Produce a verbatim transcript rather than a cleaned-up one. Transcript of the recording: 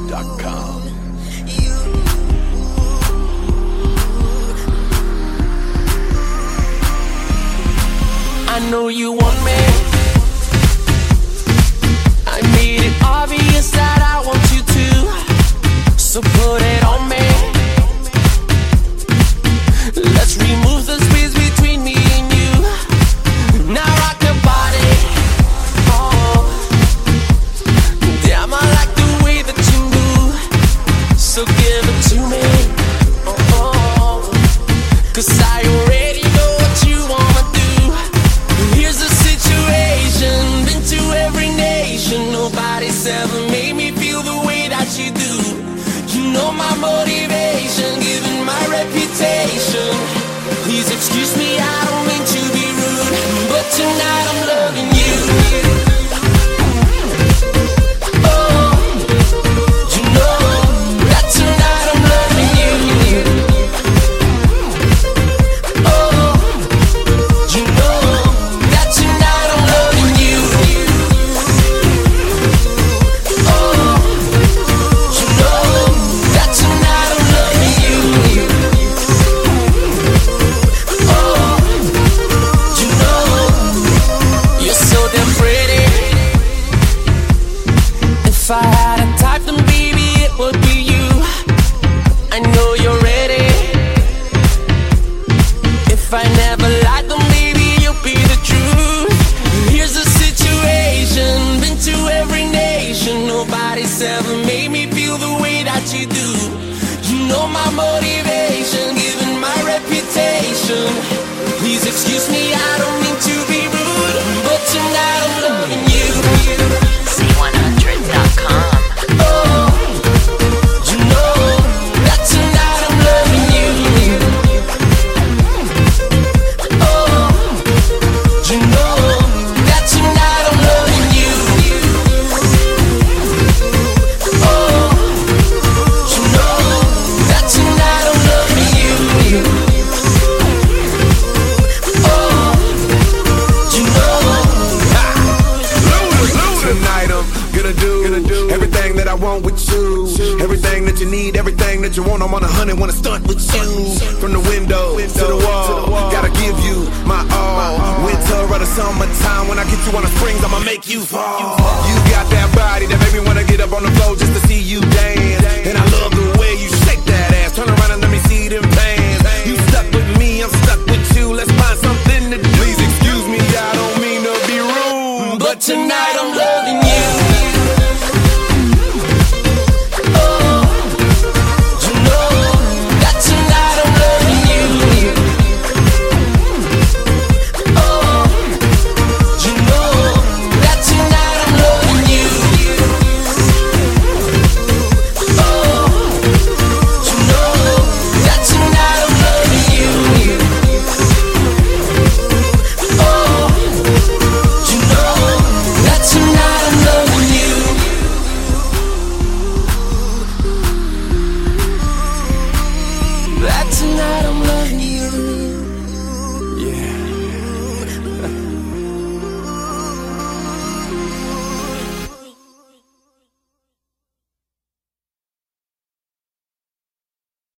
dot com. I know you want me. I made it obvious that I want you to, so put it on me. Let's remove the space between me and you. Now rock your body. Oh, damn, I like the way that you move, so give it to me. Oh, cause I already know what you wanna do. Here's the situation, been to every nation. Nobody's ever made me feel the way that you do. You know my motivation, given my reputation. Please excuse me, I don't mean to be rude, but tonight I'm loving you. Oh, you know that tonight I'm loving you. Oh, you know that tonight I'm loving you. Oh, you know that tonight I'm loving you. Oh, you know you're so damn pretty. If I had a type, then baby it would be you. I know you're ready. If I never lied, then maybe you'll be the truth. Here's the situation, been to every nation. Nobody's ever made me feel the way that you do. You know my motivation, given my reputation. Please excuse me, I don't mean to be rude, but tonight I'm loving you. C one hundred dot com. Oh, you know that tonight I'm loving you. Oh, you know that tonight I'm loving you. Oh, you know that tonight I'm loving you. Oh, you know. Tonight I'm gonna do, gonna do everything that I want with you. Everything that you need, everything that you want. I'm on a hundred, wanna stunt with you. From the window to the wall, gotta give you my all. Winter or the summertime, when I get you on the springs, I'ma make you fall. You got that body that made me wanna get up on the floor just to see you dance. And I love the way you shake that ass. Turn around and let me see them pants. You stuck with me, I'm stuck with you. Let's find something to do. Please excuse me, I don't mean to be rude, But tonight I'm loving you. Oh, you know that tonight I'm loving you. Oh, you know that tonight I'm loving you. Oh, you know that tonight I'm loving you. Oh, you know that tonight I'm loving you. That tonight